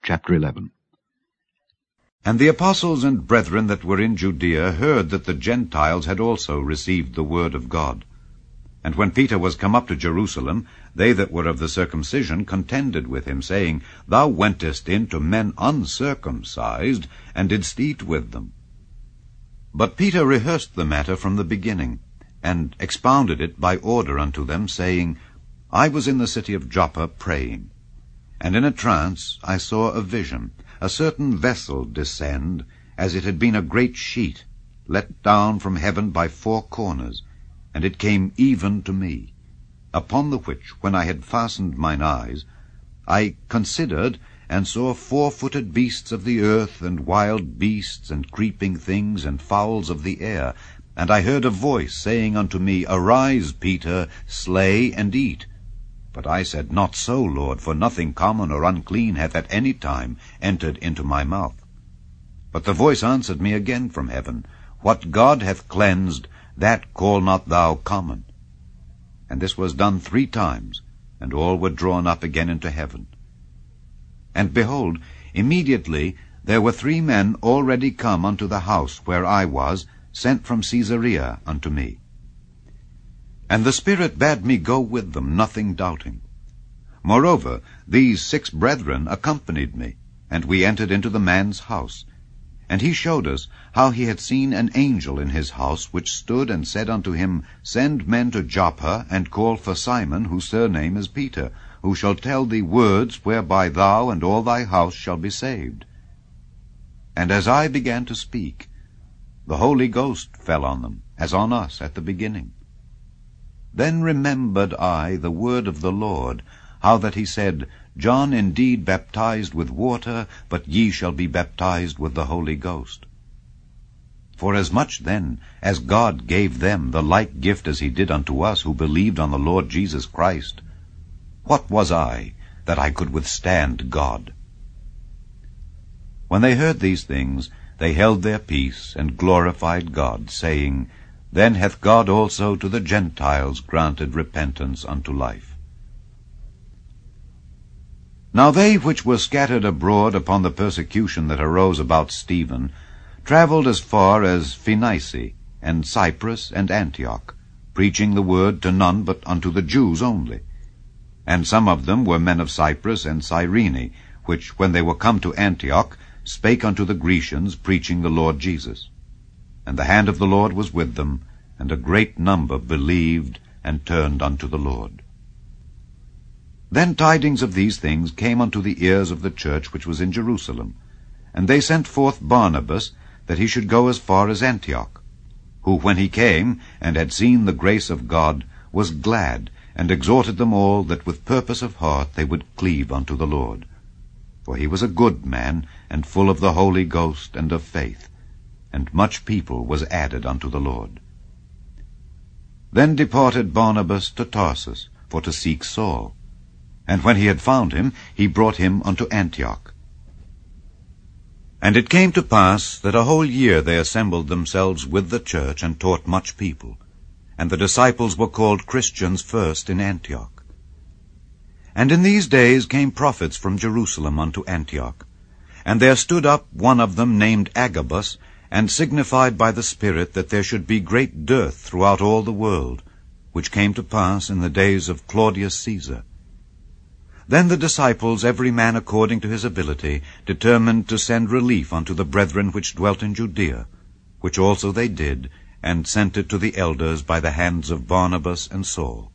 Chapter 11. And the apostles and brethren that were in Judea heard that the Gentiles had also received the word of God. And when Peter was come up to Jerusalem, they that were of the circumcision contended with him, saying, Thou wentest in to men uncircumcised, and didst eat with them. But Peter rehearsed the matter from the beginning, and expounded it by order unto them, saying, I was in the city of Joppa praying, and in a trance I saw a vision, a certain vessel descend, as it had been a great sheet, let down from heaven by four corners, and it came even to me. Upon the which, when I had fastened mine eyes, I considered, and saw 4-footed beasts of the earth, and wild beasts, and creeping things, and fowls of the air. And I heard a voice saying unto me, Arise, Peter, slay and eat. But I said, Not so, Lord, for nothing common or unclean hath at any time entered into my mouth. But the voice answered me again from heaven, What God hath cleansed, that call not thou common. And this was done 3 times, and all were drawn up again into heaven. And behold, immediately there were 3 men already come unto the house where I was, sent from Caesarea unto me. And the Spirit bade me go with them, nothing doubting. Moreover, these 6 brethren accompanied me, and we entered into the man's house. And he showed us how he had seen an angel in his house, which stood and said unto him, Send men to Joppa, and call for Simon, whose surname is Peter, who shall tell thee words whereby thou and all thy house shall be saved. And as I began to speak, the Holy Ghost fell on them, as on us at the beginning. Then remembered I the word of the Lord, how that he said, John indeed baptized with water, but ye shall be baptized with the Holy Ghost. Forasmuch then as God gave them the like gift as he did unto us who believed on the Lord Jesus Christ, what was I, that I could withstand God? When they heard these things, they held their peace, and glorified God, saying, Then hath God also to the Gentiles granted repentance unto life. Now they which were scattered abroad upon the persecution that arose about Stephen travelled as far as Phoenice, and Cyprus, and Antioch, preaching the word to none but unto the Jews only. And some of them were men of Cyprus and Cyrene, which, when they were come to Antioch, spake unto the Grecians, preaching the Lord Jesus. And the hand of the Lord was with them, and a great number believed and turned unto the Lord. Then tidings of these things came unto the ears of the church which was in Jerusalem, and they sent forth Barnabas, that he should go as far as Antioch, who, when he came, and had seen the grace of God, was glad, and exhorted them all that with purpose of heart they would cleave unto the Lord. For he was a good man, and full of the Holy Ghost and of faith, and much people was added unto the Lord. Then departed Barnabas to Tarsus, for to seek Saul. And when he had found him, he brought him unto Antioch. And it came to pass that a whole year they assembled themselves with the church, and taught much people. And the disciples were called Christians first in Antioch. And in these days came prophets from Jerusalem unto Antioch. And there stood up one of them named Agabus, and signified by the Spirit that there should be great dearth throughout all the world, which came to pass in the days of Claudius Caesar. Then the disciples, every man according to his ability, determined to send relief unto the brethren which dwelt in Judea, which also they did, and sent it to the elders by the hands of Barnabas and Saul.